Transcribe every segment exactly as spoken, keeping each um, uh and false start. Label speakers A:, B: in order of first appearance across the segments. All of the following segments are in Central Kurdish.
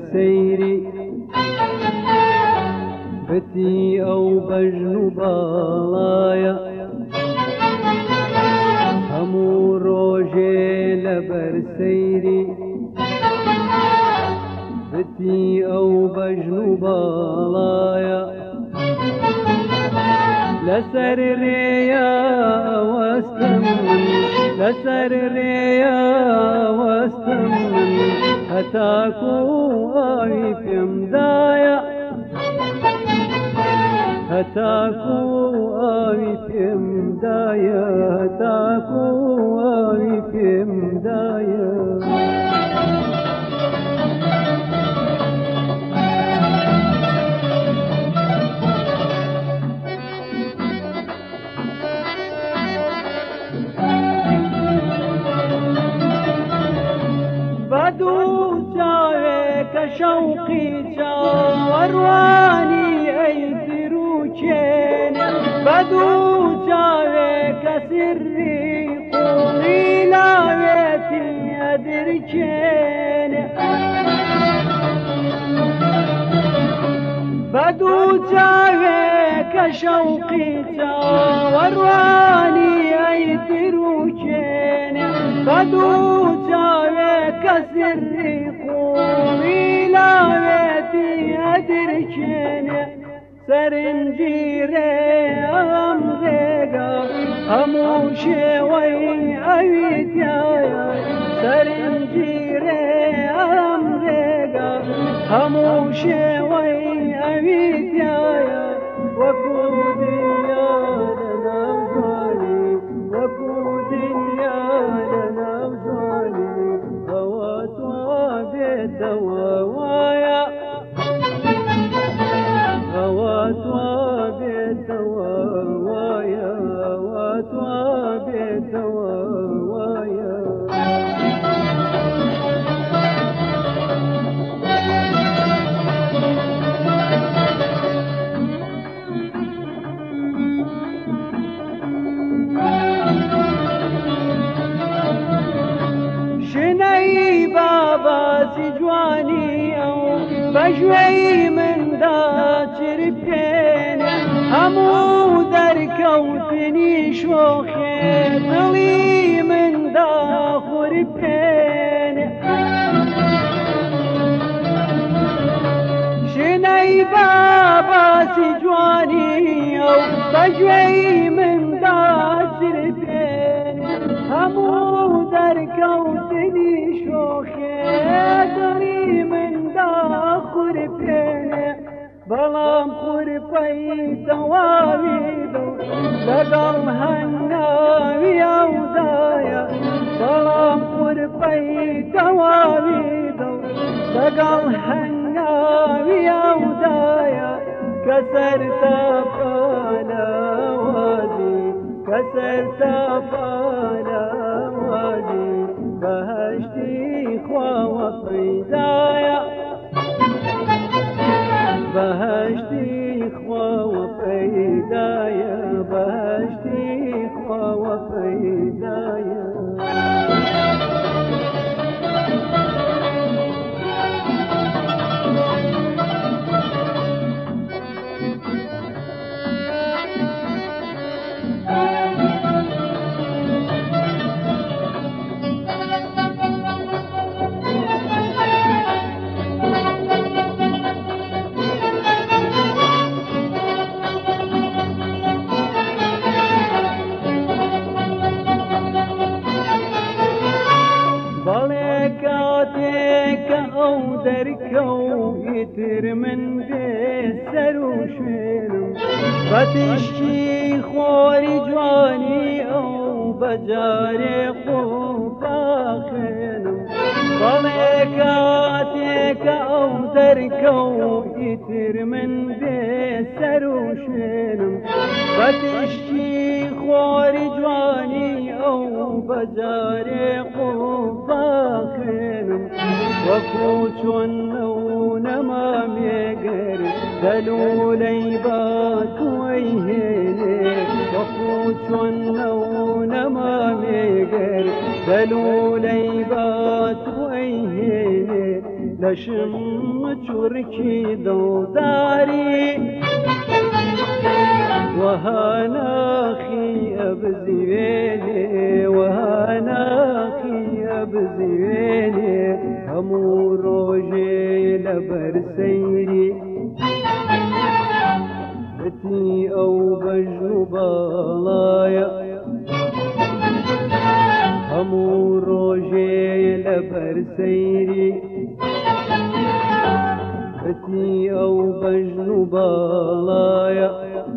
A: سيري بتي أو بجنو بالايا همو روجي لبر سيري بتي أو بجنو بالايا لسر الريا واستمن لسر الريا واستمن هتاكو آي في مدايا هتاكو آي في مدايا هتاكو آي في مدايا بدو جاوك شوقي جاورواني اي دروچين بدو جاوك سري قولي لاويتي ادرچين بدو جاوك شوقي جاورواني اي دروچين بدو كسر قومي لاويتي أدركين سرنجيري أمريقا أموشي وي أويتيا سرنجيري أمريقا أموشي وي أويتيا وكود يا لنا وزالي وكود يا لنا وزالي دوايا غواتوا بدوايا غواتوا بدوايا شني بابا سجواني أو بجوي من داتر بين همو دركوتني شوخي طلي من داخر بين شني بابا سجواني أو بجوي من داتر بين همو دركوتني شوخي طلي من داخر بين بلام خرفي توابيدو لقل هناوي أودايا بلام خرفي توابيدو لقل هناوي أودايا كسرت فانا وادي كسرت فانا وادي بهشتي خوا وفيدايا بهشتي خوا وفيدايا بهشتي خوا وفيدايا أو دركو يتر من بسر وشينم بتشكي خوري جواني أو بجاري خوفا خينم ضليكاتك أو دركو يتر من بسر وشينم بتشكي خوري جواني أو بجاري خوفا خينم وكوچون نما ميگر دلولي بات ويهني وكوچون نما ميگر دلولي بات ويهني خشم چورکی دوداری وهاناخي أبزيني وهاناخي أبزيني همو روجي لبرسيري بتي أو بجنوب بالايا همو روجي لبرسيري بتي أو بجنوب بالايا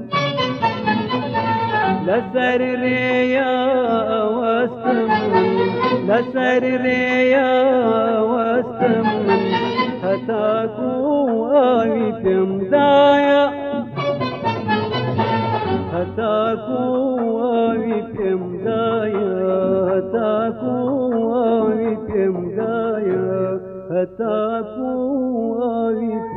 A: لسر ريا واستمن لسر ريا واستمن هتاكو آوي بمدايا هتاكو آوي بمدايا هتاكو آوي بمدايا هتاكو آوي